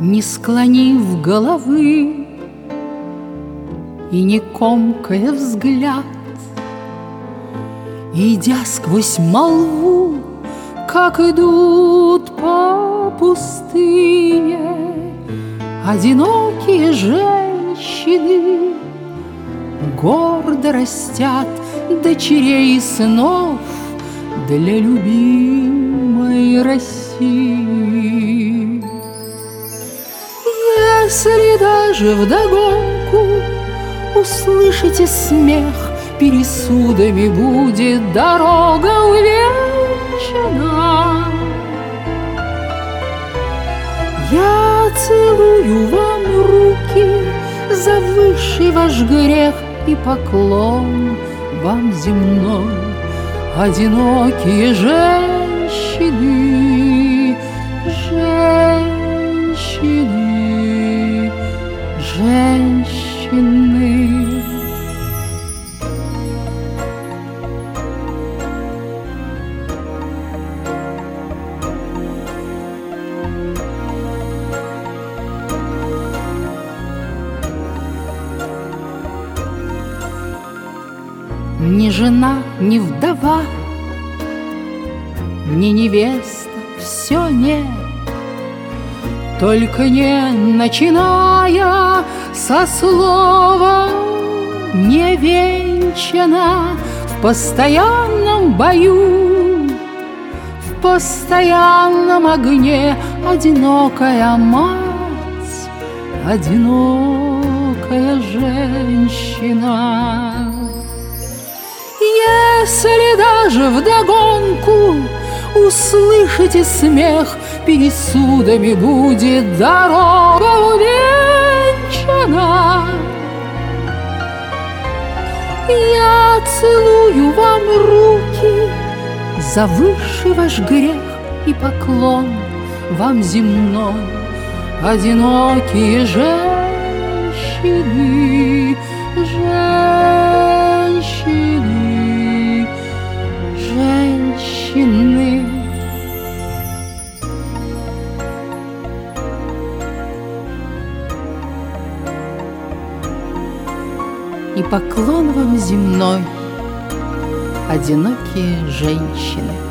не склонив головы и не комкая взгляд, идя сквозь молву, как идут по пустыне одинокие женщины, гордо растят дочерей и сынов для любимой России. Если даже вдогонку услышите смех, пересудами будет дорога увенчана. Я целую вам руки за высший ваш грех и поклон вам земной, одинокие женщины, женщины, женщины. Ни жена, ни вдова, ни невеста, все нет, только не начиная со слова «не венчана» в постоянном бою, в постоянном огне одинокая мать, одинокая женщина. Если даже вдогонку услышите смех, пересудами будет дорога увенчана. Я целую вам руки за высший ваш грех и поклон вам земной, одинокие женщины, женщины, женщины. И поклон вам земной, одинокие женщины.